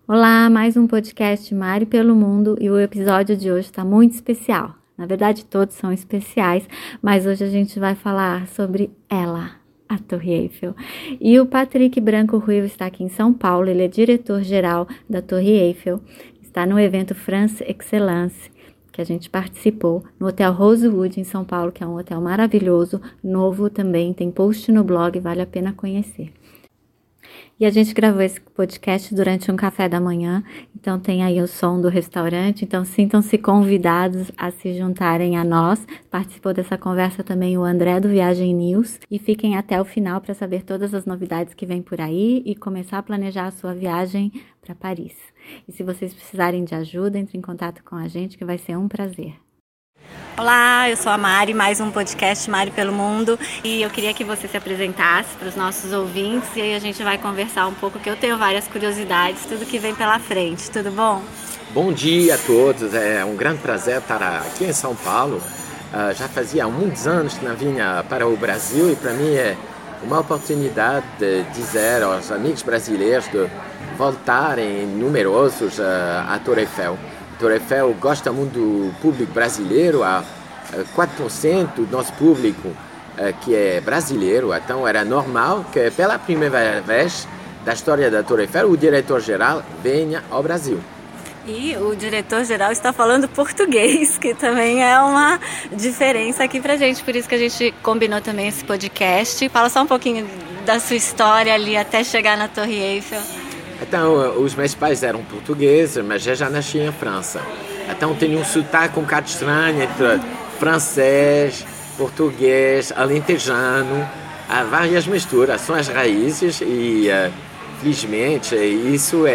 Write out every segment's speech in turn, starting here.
Olá, mais um podcast Mari pelo Mundo e o episódio de hoje está muito especial. Na verdade, todos são especiais, mas hoje a gente vai falar sobre ela, a Torre Eiffel. E o Patrick Branco Ruivo está aqui em São Paulo, ele é diretor-geral da Torre Eiffel, está no evento France Excellence, que a gente participou no Hotel Rosewood em São Paulo, que é um hotel maravilhoso, novo também, tem post no blog, vale a pena conhecer. E a gente gravou esse podcast durante um café da manhã, então tem aí o som do restaurante, então sintam-se convidados a se juntarem a nós. Participou dessa conversa também o André do Viagem News e fiquem até o final para saber todas as novidades que vem por aí e começar a planejar a sua viagem para Paris. E se vocês precisarem de ajuda, entre em contato com a gente que vai ser um prazer. Olá, eu sou a Mari, mais um podcast Mari pelo Mundo e eu queria que você se apresentasse para os nossos ouvintes e aí a gente vai conversar um pouco, que eu tenho várias curiosidades, tudo que vem pela frente, tudo bom? Bom dia a todos, é um grande prazer estar aqui em São Paulo. Já fazia muitos anos que não vinha para o Brasil e para mim é uma oportunidade de dizer aos amigos brasileiros de voltarem numerosos à Torre Eiffel. A Torre Eiffel gosta muito do público brasileiro, há 4% do nosso público que é brasileiro, então era normal que pela primeira vez da história da Torre Eiffel o diretor-geral venha ao Brasil. E o diretor-geral está falando português, que também é uma diferença aqui pra gente, por isso que a gente combinou também esse podcast. Fala só um pouquinho da sua história ali até chegar na Torre Eiffel. Então, os meus pais eram portugueses, mas eu já nasci em França. Então, tenho um sotaque um bocado estranho entre francês, português, alentejano. Há várias misturas, são as raízes e, felizmente, isso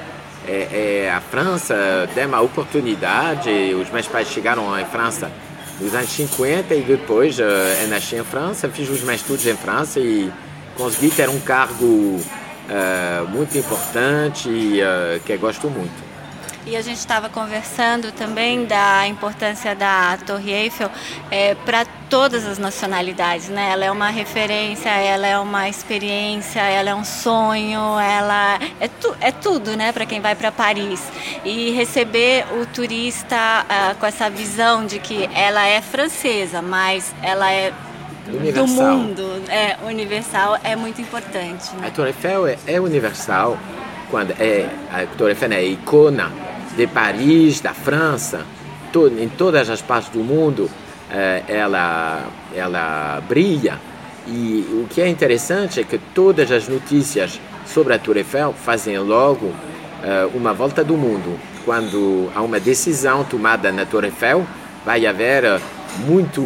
a França deu uma oportunidade. Os meus pais chegaram em França nos anos 50 e depois eu nasci em França, fiz os meus estudos em França e consegui ter um cargo muito importante e que eu gosto muito. E a gente estava conversando também da importância da Torre Eiffel para todas as nacionalidades, né? Ela é uma referência, ela é uma experiência, ela é um sonho, ela é tudo, né? Para quem vai para Paris. E receber o turista com essa visão de que ela é francesa, mas ela é universal. Do mundo, universal, é muito importante, né? A Torre Eiffel é universal, quando a Torre Eiffel é a icona de Paris, da França, em todas as partes do mundo ela brilha. E o que é interessante é que todas as notícias sobre a Torre Eiffel fazem logo uma volta do mundo. Quando há uma decisão tomada na Torre Eiffel, vai haver muito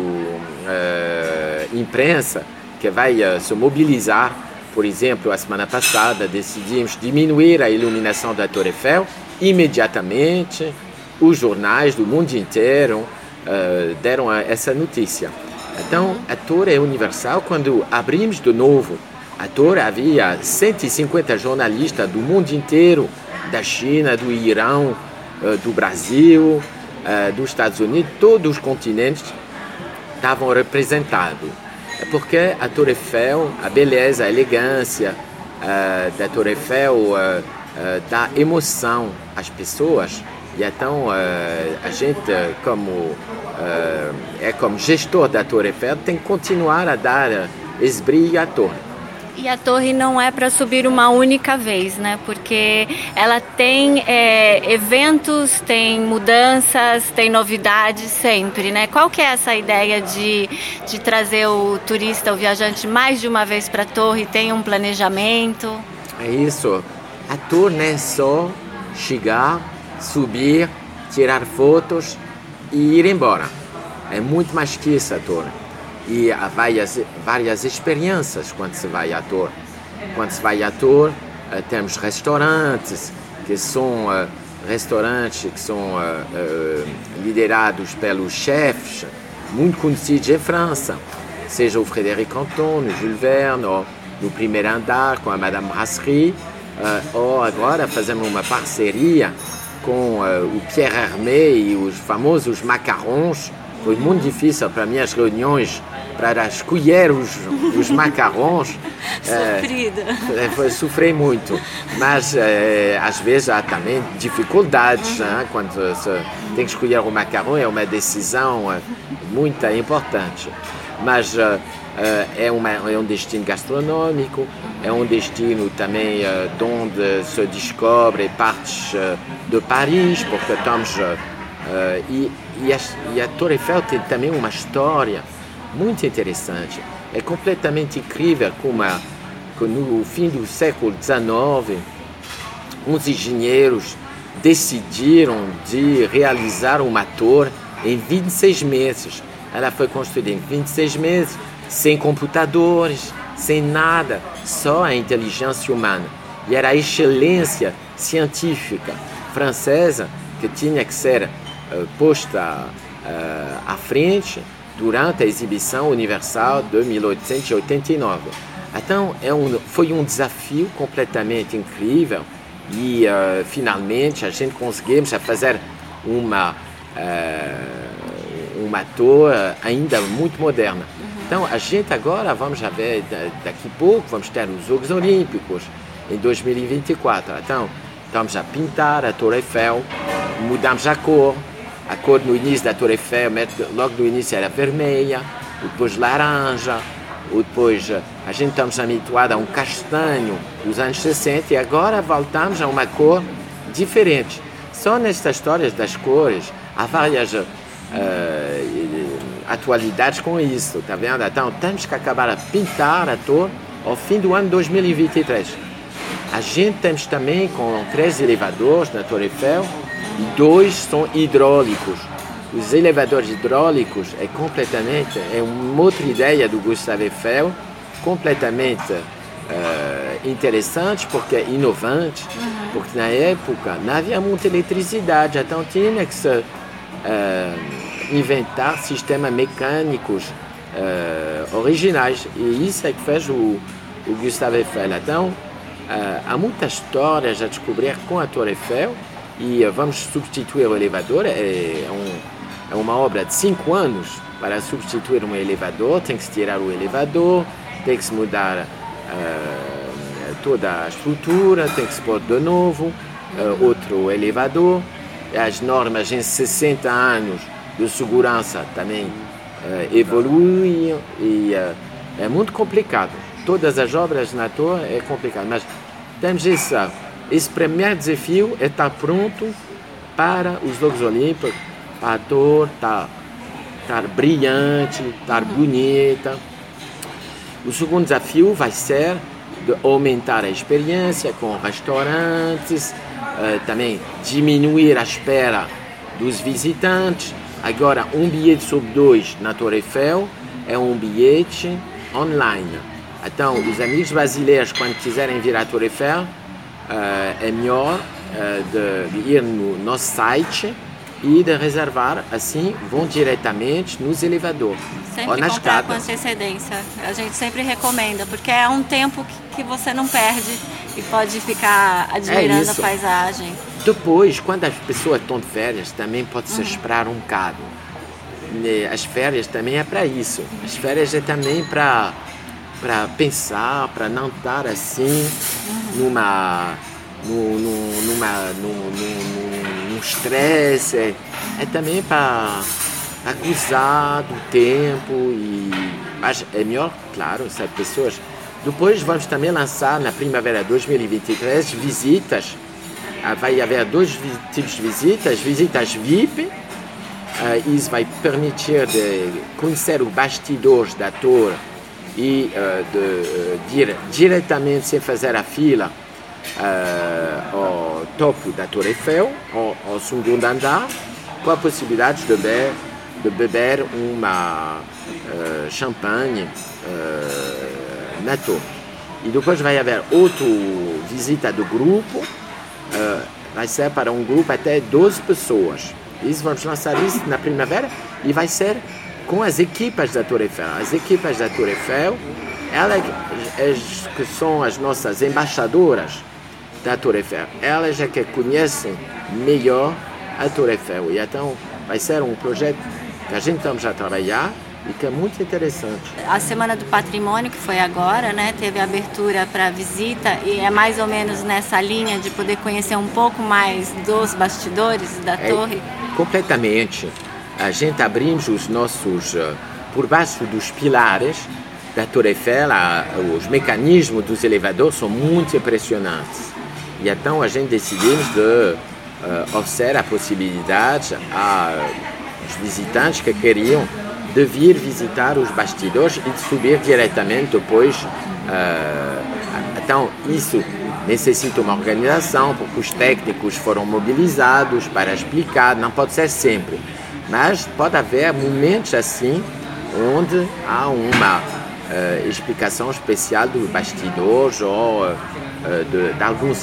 imprensa que vai se mobilizar. Por exemplo, a semana passada decidimos diminuir a iluminação da Torre Eiffel. Imediatamente, os jornais do mundo inteiro deram essa notícia. Então, a Torre é universal. Quando abrimos de novo a Torre, havia 150 jornalistas do mundo inteiro, da China, do Irão, do Brasil, dos Estados Unidos, todos os continentes estavam representados. Porque a Torre Eiffel, a beleza, a elegância da Torre Eiffel dá emoção às pessoas. E então a gente, como gestor da Torre Eiffel, tem que continuar a dar esse brilho à torre. E a torre não é para subir uma única vez, né? Porque ela tem eventos, tem mudanças, tem novidades sempre, né? Qual que é essa ideia de trazer o turista, o viajante, mais de uma vez para a torre? Tem um planejamento? É isso. A torre não é só chegar, subir, tirar fotos e ir embora. É muito mais que isso a torre. E há várias experiências quando se vai à torre. Quando se vai à torre, temos restaurantes que são liderados pelos chefes muito conhecidos em França, seja o Frédéric Anton, no Jules Verne, ou no primeiro andar com a Madame Brasserie, ou agora fazemos uma parceria com o Pierre Hermé e os famosos macarrons. Foi muito difícil para mim as reuniões para escolher os macarrons. Sofri muito, mas às vezes há também dificuldades, quando se tem que escolher o macarrão, é uma decisão muito importante. Mas é um destino gastronômico, é um destino também onde se descobre partes de Paris, porque estamos... E a Torre Eiffel tem também uma história muito interessante. É completamente incrível como no fim do século XIX, uns engenheiros decidiram de realizar uma torre em 26 meses. Ela foi construída em 26 meses, sem computadores, sem nada, só a inteligência humana. E era a excelência científica francesa que tinha que ser posta à frente durante a exibição universal de 1889. Então, foi um desafio completamente incrível e, finalmente, a gente conseguimos fazer uma torre ainda muito moderna. Então, a gente agora, vamos ver, daqui a pouco, vamos ter os Jogos Olímpicos em 2024. Então, estamos a pintar a Torre Eiffel, mudamos a cor no início da Torre Eiffel, logo no início era vermelha, depois laranja, depois a gente estamos habituados a um castanho dos anos 60 e agora voltamos a uma cor diferente. Só nestas histórias das cores há várias atualidades com isso, tá vendo? Então temos que acabar a pintar a torre ao fim do ano 2023. A gente temos também com 3 elevadores na Torre Eiffel e 2 são hidráulicos. Os elevadores hidráulicos é uma outra ideia do Gustave Eiffel, completamente interessante, porque é inovante, porque na época não havia muita eletricidade, então tinha que se inventar sistemas mecânicos originais, e isso é que fez o Gustave Eiffel. Então, há muitas histórias a descobrir com a Torre Eiffel e vamos substituir o elevador. É uma obra de 5 anos para substituir um elevador. Tem que se tirar o elevador, tem que se mudar toda a estrutura, tem que se pôr de novo outro elevador. As normas em 60 anos de segurança também evoluem e é muito complicado. Todas as obras na torre é complicado, mas temos esse primeiro desafio é estar pronto para os Jogos Olímpicos, para a torre estar brilhante, estar bonita. O segundo desafio vai ser de aumentar a experiência com restaurantes, também diminuir a espera dos visitantes. Agora, um bilhete sobre 2 na Torre Eiffel é um bilhete online. Então, os amigos brasileiros, quando quiserem vir à Torre Eiffel, é melhor de ir no nosso site e de reservar, assim vão diretamente nos elevadores ou na escada. Com antecedência, a gente sempre recomenda, porque é um tempo que você não perde e pode ficar admirando a paisagem. Depois, quando as pessoas estão de férias, também pode-se esperar um bocado. As férias também é para isso. As férias é também para pensar, para não estar assim num estresse. É também para gozar do tempo. Mas é melhor, claro, se as pessoas... Depois vamos também lançar na primavera 2023 visitas. Vai haver 2 tipos de visitas VIP. Isso vai permitir de conhecer os bastidores da torre e de ir diretamente, sem fazer a fila, ao topo da Torre Eiffel, ao segundo andar, com a possibilidade de beber uma champanhe na torre. E depois vai haver outra visita do grupo, vai ser para um grupo até 12 pessoas. Isso, vamos lançar isso na primavera e vai ser com as equipas da Torre Eiffel. As equipas da Torre Eiffel, elas que são as nossas embaixadoras da Torre Eiffel, elas é que conhecem melhor a Torre Eiffel. E então vai ser um projeto que a gente estamos a trabalhar e que é muito interessante. A Semana do Patrimônio, que foi agora, né, teve abertura para visita e é mais ou menos nessa linha de poder conhecer um pouco mais dos bastidores da torre? Completamente. A gente abrimos os nossos, por baixo dos pilares da Torre Eiffel, os mecanismos dos elevadores são muito impressionantes. E então a gente decidimos de oferecer a possibilidade aos visitantes que queriam de vir visitar os bastidores e de subir diretamente depois. Então isso necessita uma organização, porque os técnicos foram mobilizados para explicar, não pode ser sempre, mas pode haver momentos assim onde há uma explicação especial dos bastidores ou de alguns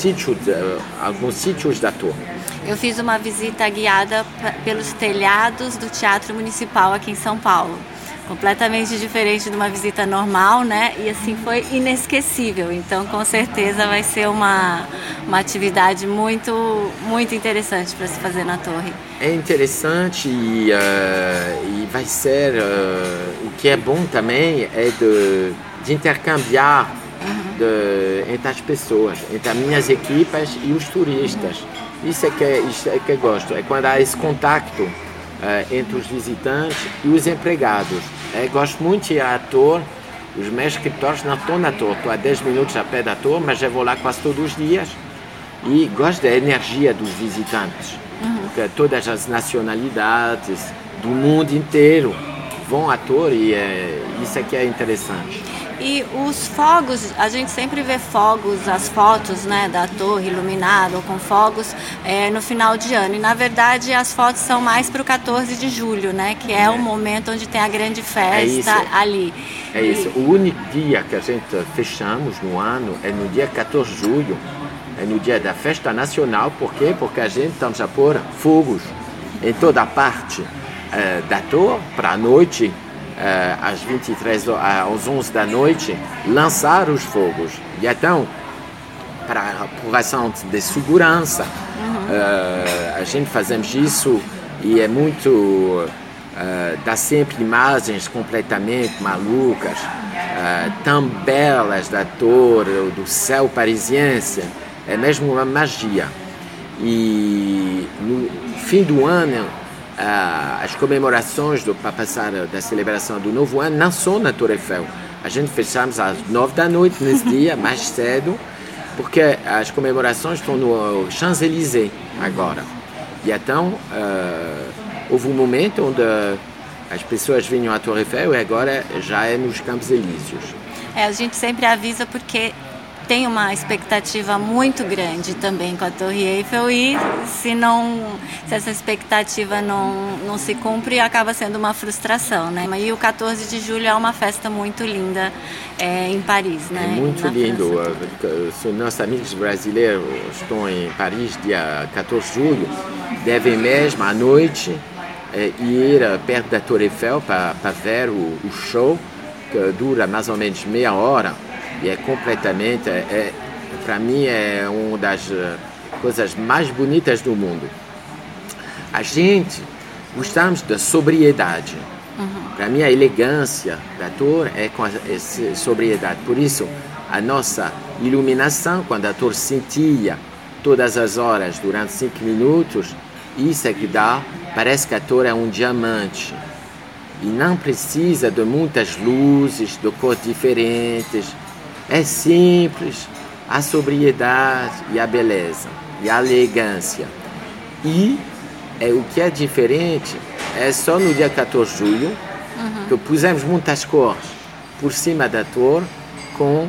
sítios da torre. Eu fiz uma visita guiada pelos telhados do Teatro Municipal aqui em São Paulo. Completamente diferente de uma visita normal, né? E assim foi inesquecível. Então, com certeza vai ser uma atividade muito, muito interessante para se fazer na torre. É interessante e vai ser... o que é bom também é de intercambiar entre as pessoas, entre as minhas equipas e os turistas. Isso é que eu gosto. É quando há esse contato entre os visitantes e os empregados. Gosto muito de ir à torre. Os meus escritórios não estão na torre. Estou a 10 minutos a pé da torre, mas eu vou lá quase todos os dias. E gosto da energia dos visitantes. Porque todas as nacionalidades do mundo inteiro vão à torre e isso é que é interessante. E os fogos, a gente sempre vê fogos, as fotos, né, da torre iluminada ou com fogos no final de ano. E, na verdade, as fotos são mais para o 14 de julho, né, que é o momento onde tem a grande festa ali. É isso. O único dia que a gente fechamos no ano é no dia 14 de julho. É no dia da festa nacional. Por quê? Porque a gente estamos a pôr fogos em toda a parte da torre para a noite. Às 23 às 11 da noite, lançar os fogos. E então, para a aprovação de segurança, a gente fazemos isso e é muito... dá sempre imagens completamente malucas, tão belas da torre, do céu parisiense. É mesmo uma magia. E no fim do ano, as comemorações para passar da celebração do Novo Ano não são na Torre Eiffel. A gente fechamos às 9 da noite nesse dia, mais cedo, porque as comemorações estão no Champs-Élysées agora. E então houve um momento onde as pessoas vinham à Torre Eiffel e agora já é nos Campos Elíseos. A gente sempre avisa porque tem uma expectativa muito grande também com a Torre Eiffel e se essa expectativa não se cumpre, acaba sendo uma frustração, né? E o 14 de julho é uma festa muito linda em Paris, né? É muito lindo. Se nossos amigos brasileiros estão em Paris dia 14 de julho, devem mesmo à noite ir perto da Torre Eiffel para ver o show, que dura mais ou menos meia hora. E é completamente, para mim, é uma das coisas mais bonitas do mundo. A gente gostamos da sobriedade. Para mim, a elegância da torre é com essa sobriedade. Por isso, a nossa iluminação, quando a torre cintilha todas as horas durante 5 minutos, isso é que dá, parece que a torre é um diamante. E não precisa de muitas luzes, de cores diferentes. É simples, a sobriedade e a beleza, e a elegância. E o que é diferente é só no dia 14 de julho que pusemos muitas cores por cima da torre com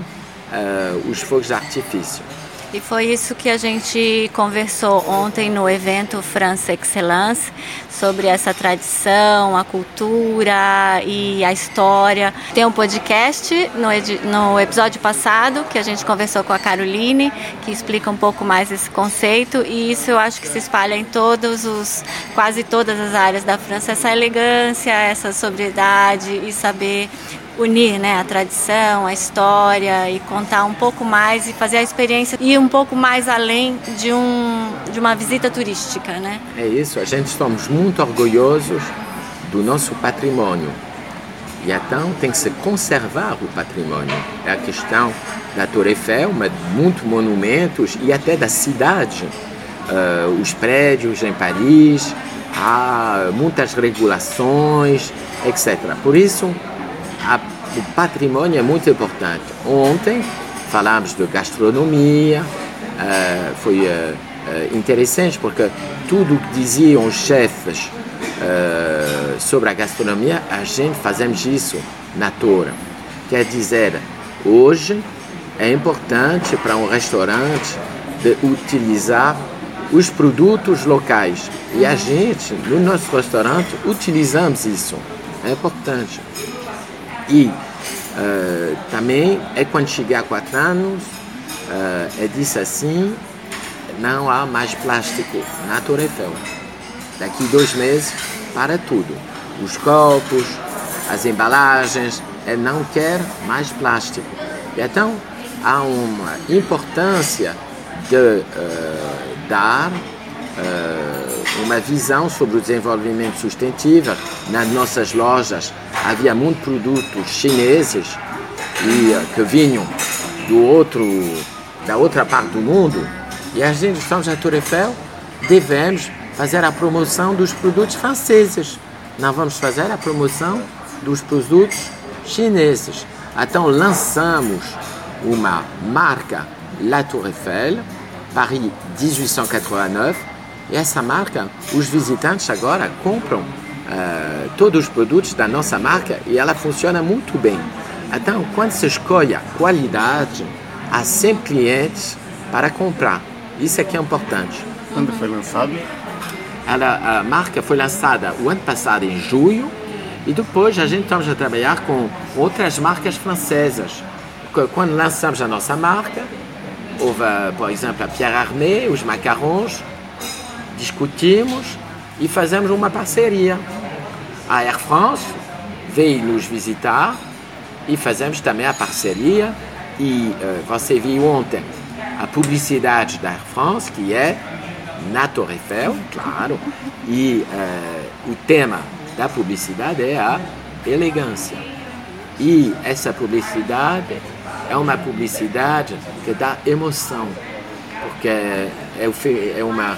os fogos de artifício. E foi isso que a gente conversou ontem no evento France Excellence, sobre essa tradição, a cultura e a história. Tem um podcast no episódio passado que a gente conversou com a Caroline, que explica um pouco mais esse conceito, e isso eu acho que se espalha em quase todas as áreas da França, essa elegância, essa sobriedade e saber unir, né, a tradição, a história e contar um pouco mais e fazer a experiência ir um pouco mais além de uma visita turística, né? É isso, a gente estamos muito orgulhosos do nosso patrimônio E então tem que se conservar o patrimônio. É a questão da Torre Eiffel, mas muitos monumentos e até da cidade. Os prédios em Paris, há muitas regulações, etc. Por isso, o patrimônio é muito importante. Ontem falámos de gastronomia, foi interessante porque tudo que diziam os chefes sobre a gastronomia, a gente fazemos isso na Torre. Quer dizer, hoje é importante para um restaurante de utilizar os produtos locais. E a gente, no nosso restaurante, utilizamos isso. É importante. E também é quando chegar a 4 anos, disse assim, não há mais plástico na Torre Eiffel. Daqui 2 meses, para tudo. Os copos, as embalagens, não quer mais plástico. E então, há uma importância de dar uma visão sobre o desenvolvimento sustentável. Nas nossas lojas havia muitos produtos chineses que vinham da outra parte do mundo, e a gente, estamos na Torre Eiffel, devemos fazer a promoção dos produtos franceses. Não vamos fazer a promoção dos produtos chineses. Então lançamos uma marca, La Tour Eiffel, Paris 1889, e essa marca, os visitantes agora compram todos os produtos da nossa marca e ela funciona muito bem. Então, quando se escolhe a qualidade, há sempre clientes para comprar. Isso é que é importante. Quando foi lançado? A marca foi lançada o ano passado, em julho, e depois a gente estamos a trabalhar com outras marcas francesas. Quando lançamos a nossa marca, houve, por exemplo, a Pierre Hermé, os macarrons, discutimos e fazemos uma parceria. A Air France veio nos visitar e fazemos também a parceria. E você viu ontem a publicidade da Air France, que é na Torre Eiffel, claro, e o tema da publicidade é a elegância. E essa publicidade é uma publicidade que dá emoção, porque é uma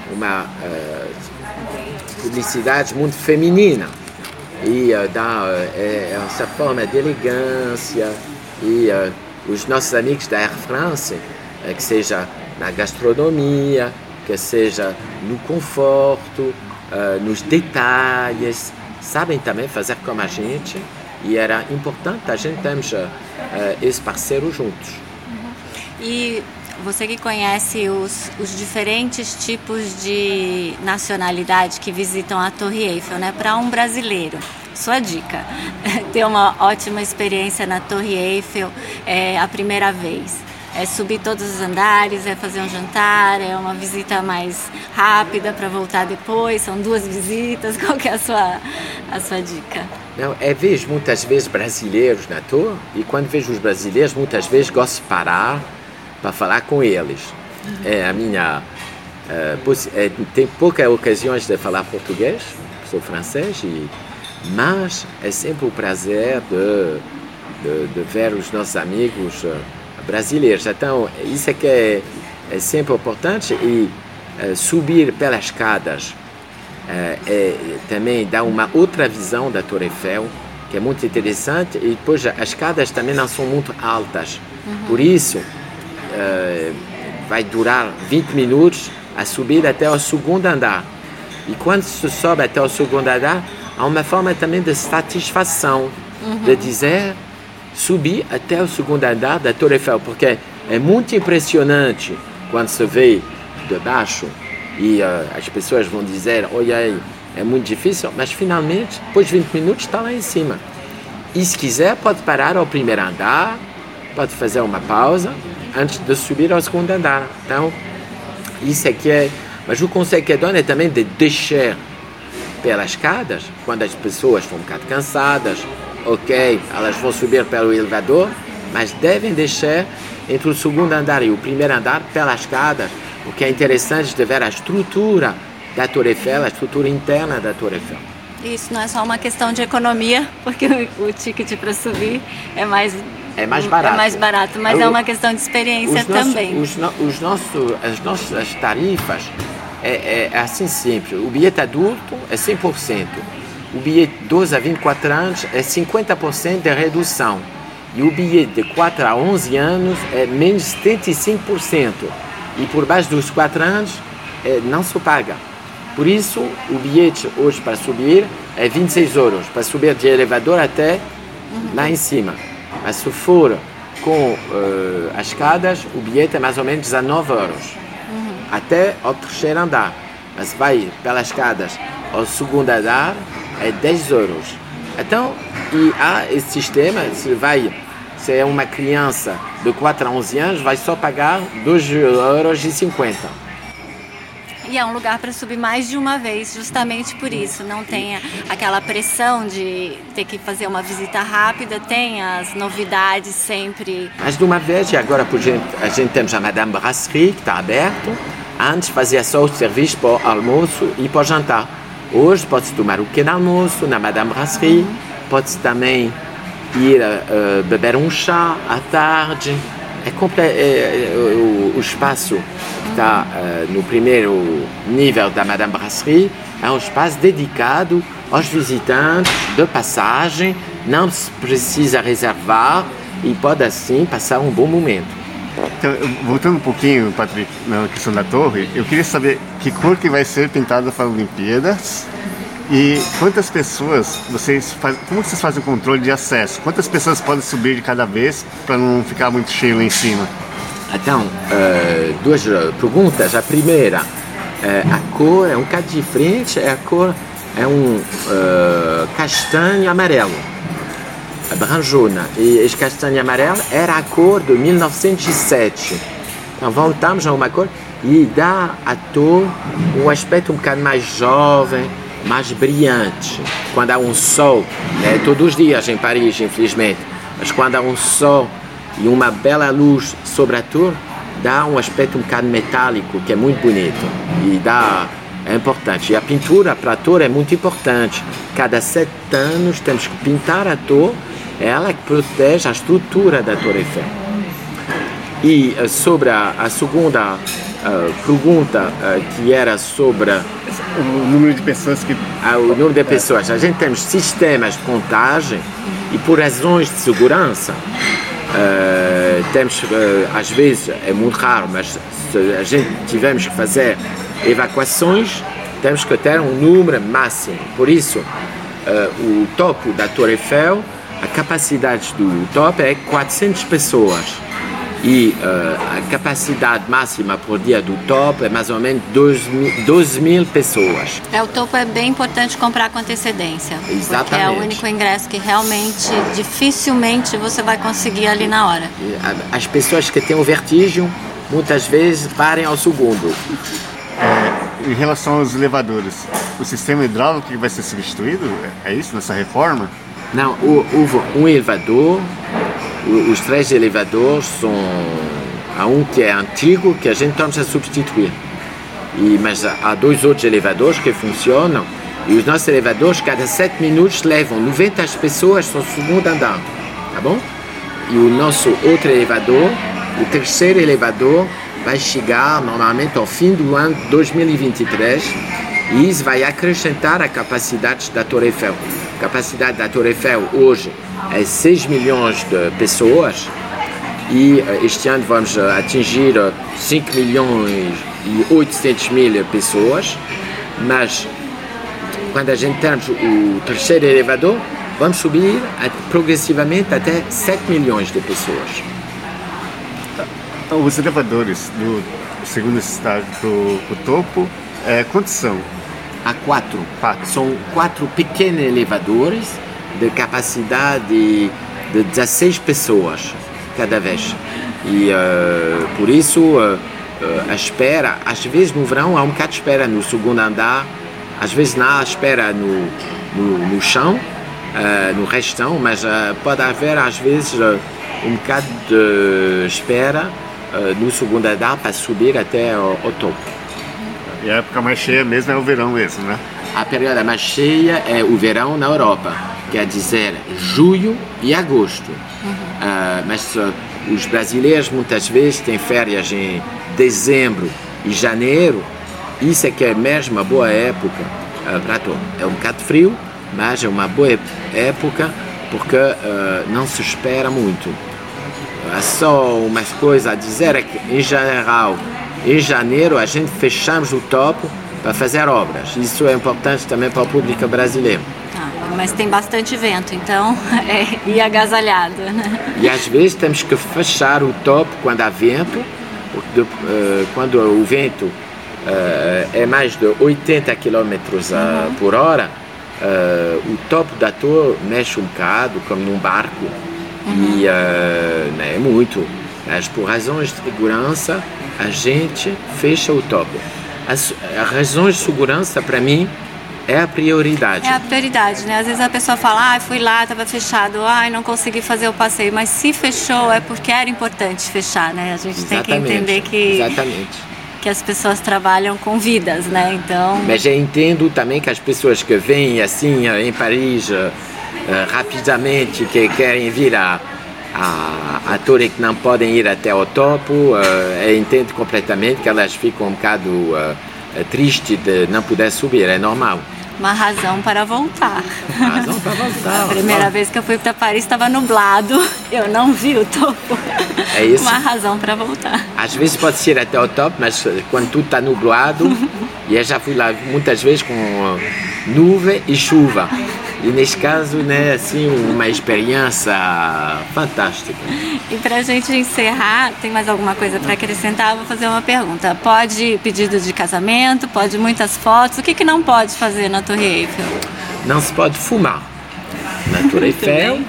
publicidade muito feminina e dá essa forma de elegância. E os nossos amigos da Air France, que seja na gastronomia, que seja no conforto, nos detalhes, sabem também fazer como a gente, e era importante a gente termos esse parceiro juntos. E você que conhece os diferentes tipos de nacionalidade que visitam a Torre Eiffel, né? Para um brasileiro, sua dica, ter uma ótima experiência na Torre Eiffel a primeira vez. É subir todos os andares, é fazer um jantar, é uma visita mais rápida para voltar depois, são 2 visitas, qual que é a sua dica? Não, vejo muitas vezes brasileiros na torre, e quando vejo os brasileiros, muitas vezes gosto de parar para falar com eles. A minha tem poucas ocasiões de falar português, sou francês, mas é sempre um prazer de ver os nossos amigos brasileiros. Então, isso é que é sempre importante, e subir pelas escadas também dá uma outra visão da Torre Eiffel, que é muito interessante, e depois as escadas também não são muito altas. Por isso, vai durar 20 minutos a subir até o 2º andar. E quando se sobe até o 2º andar, há uma forma também de satisfação, de dizer, subir até o 2º andar da Torre Eiffel, porque é muito impressionante quando se vê de baixo, e as pessoas vão dizer, olha aí, é muito difícil, mas finalmente, depois de 20 minutos, está lá em cima. E se quiser, pode parar ao 1º andar, pode fazer uma pausa antes de subir ao 2º andar. Então, isso aqui é... Mas o conselho que eu dou é também de descer pelas escadas, quando as pessoas estão um bocado cansadas, ok, elas vão subir pelo elevador, mas devem descer entre o 2º andar e o 1º andar pelas escadas, porque é interessante de ver a estrutura da Torre Eiffel, a estrutura interna da Torre Eiffel. Isso não é só uma questão de economia, porque o ticket para subir é mais barato, mas é uma questão de experiência também. As nossas tarifas é assim sempre. O bilhete adulto é 100%. O bilhete de 12 a 24 anos é 50% de redução. E o bilhete de 4 a 11 anos é menos 75%. E por baixo dos 4 anos não se paga. Por isso, o bilhete hoje para subir é 26 euros, para subir de elevador até lá em cima. Mas se for com as escadas, o bilhete é mais ou menos 19 euros, até ao terceiro andar. Mas vai pelas escadas ao segundo andar, é 10 euros. Então, e há esse sistema, se é uma criança de 4 a 11 anos, vai só pagar 2,50 euros. E é um lugar para subir mais de uma vez, justamente por isso. Não tem aquela pressão de ter que fazer uma visita rápida, tem as novidades sempre. Mais de uma vez, e agora a gente temos a Madame Brasserie, que está aberto. Antes fazia só o serviço para o almoço e para o jantar. Hoje pode-se tomar o pequeno almoço na Madame Brasserie, pode-se também ir beber um chá à tarde. O espaço que está no primeiro nível da Madame Brasserie é um espaço dedicado aos visitantes de passagem, não se precisa reservar e pode assim passar um bom momento. Então, voltando um pouquinho, Patrick, na questão da torre, eu queria saber que cor que vai ser pintada para as Olimpíadas e quantas pessoas como vocês fazem o controle de acesso? Quantas pessoas podem subir de cada vez para não ficar muito cheio lá em cima? Então, duas perguntas. A primeira, a cor é um bocado diferente, a cor é um castanho amarelo. A branjona e esse castanho amarelo era a cor de 1907. Então voltamos a uma cor e dá à torre um aspecto um bocado mais jovem, mais brilhante. Quando há um sol, todos os dias em Paris, infelizmente, mas quando há um sol e uma bela luz sobre a torre, dá um aspecto um bocado metálico, que é muito bonito e é importante. E a pintura para a torre é muito importante. Cada 7 anos temos que pintar a torre, é ela que protege a estrutura da Torre Eiffel. E sobre a segunda pergunta, que era sobre o número de pessoas o número de pessoas. A gente temos sistemas de contagem e por razões de segurança temos, às vezes, é muito raro, mas se a gente tivermos que fazer evacuações, temos que ter um número máximo. Por isso, o topo da Torre Eiffel, a capacidade do topo é 400 pessoas. E a capacidade máxima por dia do topo é mais ou menos 12 mil pessoas. O topo é bem importante comprar com antecedência. Exatamente. Porque é o único ingresso que realmente, dificilmente você vai conseguir ali na hora. As pessoas que têm o vertigem, muitas vezes, parem ao segundo. Em relação aos elevadores, o sistema hidráulico vai ser substituído? É isso, nessa reforma? Não, houve um elevador. Os 3 elevadores há um que é antigo, que a gente estamos a substituir. Mas há 2 outros elevadores que funcionam, e os nossos elevadores, cada 7 minutos, levam 90 pessoas para o segundo andar, tá bom? E o nosso outro elevador, o terceiro elevador, vai chegar normalmente ao fim do ano 2023, e isso vai acrescentar a capacidade da Torre Eiffel. A capacidade da Torre Eiffel hoje é 6 milhões de pessoas e este ano vamos atingir 5 milhões e 800 mil pessoas, mas quando a gente temos o terceiro elevador, vamos subir progressivamente até 7 milhões de pessoas. Os elevadores do segundo estágio para o topo, quantos são? Há 4. São 4 pequenos elevadores de capacidade de 16 pessoas cada vez. E por isso a espera, às vezes no verão há um bocado de espera no segundo andar, às vezes não há espera no chão, no restão, mas pode haver às vezes um bocado de espera no segundo andar para subir até ao topo. E a época mais cheia mesmo é o verão mesmo, né? a período mais cheia é o verão na Europa, quer dizer, julho e agosto. Mas os brasileiros muitas vezes têm férias em dezembro e janeiro. Isso é que é mesmo uma boa época para todos. É um bocado frio, mas é uma boa época porque não se espera muito. Só uma coisa a dizer é que, em geral, em janeiro a gente fechamos o topo para fazer obras. Isso é importante também para o público brasileiro. Mas tem bastante vento, então e agasalhado, né? E às vezes temos que fechar o topo quando há vento, porque quando o vento é mais de 80 km por hora, o topo da torre mexe um bocado, como num barco, e não é muito. Mas por razões de segurança, a gente fecha o topo. As razões de segurança, para mim, é a prioridade. É a prioridade, né? Às vezes a pessoa fala, fui lá, estava fechado, não consegui fazer o passeio. Mas se fechou, é porque era importante fechar, né? A gente tem que entender que as pessoas trabalham com vidas, né? Então... Mas eu entendo também que as pessoas que vêm assim em Paris rapidamente, que querem vir a torre, que não podem ir até o topo, eu entendo completamente que elas ficam um bocado tristes de não poder subir, é normal. Uma razão para voltar. Uma razão para voltar. A primeira vez que eu fui para Paris estava nublado, eu não vi o topo. É isso. Uma razão para voltar. Às vezes pode ser até o topo, mas quando tudo está nublado, e eu já fui lá muitas vezes com nuvem e chuva. E nesse caso, né, assim, uma experiência fantástica. E para a gente encerrar, tem mais alguma coisa para acrescentar? Eu vou fazer uma pergunta. Pode pedido de casamento, pode muitas fotos. O que não pode fazer na Torre Eiffel? Não se pode fumar na Torre Eiffel.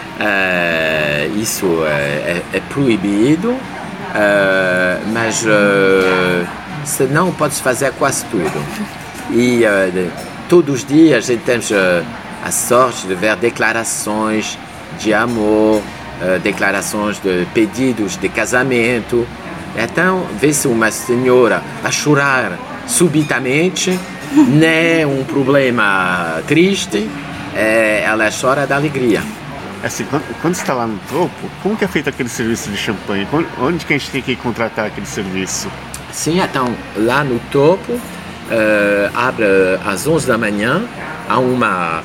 Isso é proibido, mas senão pode-se fazer quase tudo. E todos os dias a gente temos a sorte de ver declarações de amor, declarações de pedidos de casamento. Então, vê-se uma senhora a chorar subitamente, não é um problema triste, ela chora de alegria. Assim, quando você está lá no topo, como que é feito aquele serviço de champanhe? Onde que a gente tem que contratar aquele serviço? Sim, então, lá no topo, abre às 11 da manhã, há um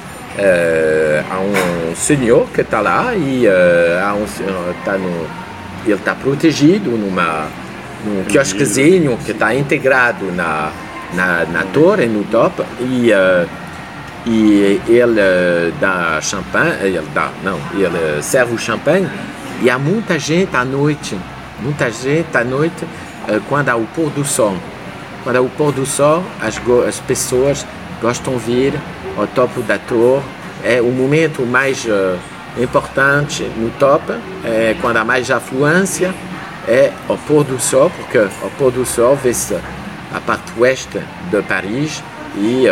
senhor que está lá e ele está protegido num quiosquezinho que está integrado na torre, no topo, e ele dá champanhe, ele serve o champanhe, e há muita gente à noite, quando há o pôr do sol. Quando há o pôr do sol, as pessoas gostam de vir ao topo da torre. É o momento mais importante no topo, quando há mais afluência, é ao pôr do sol, porque ao pôr do sol vê-se a parte oeste de Paris e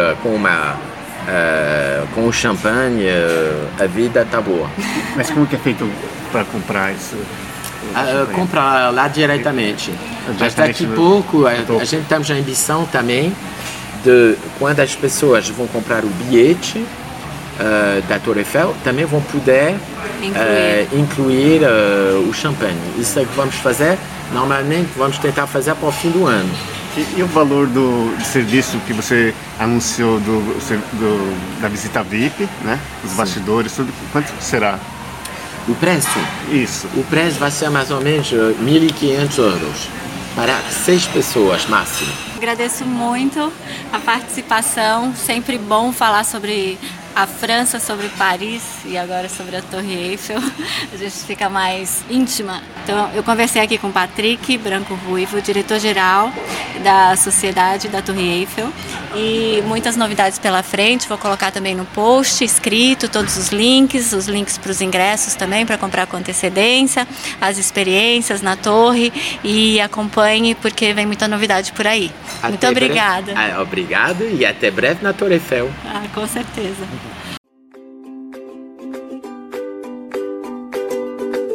com o champanhe a vida está boa. Mas como que é feito para comprar isso? Comprar lá diretamente. Mas daqui a pouco a gente temos a ambição também de, quando as pessoas vão comprar o bilhete da Torre Eiffel, também vão poder incluir o champanhe. Isso é que vamos fazer. Normalmente vamos tentar fazer para o fim do ano. E o valor do serviço que você anunciou da visita VIP, né? Os bastidores, tudo, quanto será? O preço? Isso. O preço vai ser mais ou menos 1.500 euros para 6 pessoas máximo. Agradeço muito a participação, sempre bom falar sobre a França, sobre Paris e agora sobre a Torre Eiffel. A gente fica mais íntima. Então, eu conversei aqui com o Patrick Branco Ruivo, diretor-geral da Sociedade da Torre Eiffel, e muitas novidades pela frente. Vou colocar também no post escrito todos os links para os ingressos também, para comprar com antecedência, as experiências na torre, e acompanhe porque vem muita novidade por aí. Muito obrigada. Obrigado e até breve na Torre Eiffel. Com certeza.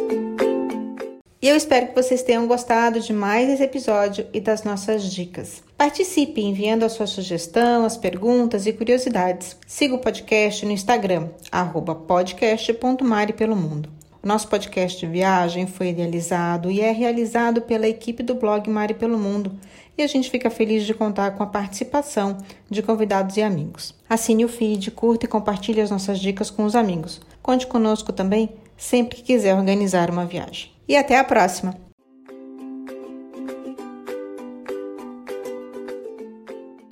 E eu espero que vocês tenham gostado de mais esse episódio e das nossas dicas. Participe enviando a sua sugestão, as perguntas e curiosidades. Siga o podcast no Instagram, @podcast.maripelomundo. O nosso podcast de viagem foi idealizado e é realizado pela equipe do blog Mari pelo Mundo e a gente fica feliz de contar com a participação de convidados e amigos. Assine o feed, curta e compartilhe as nossas dicas com os amigos. Conte conosco também sempre que quiser organizar uma viagem. E até a próxima!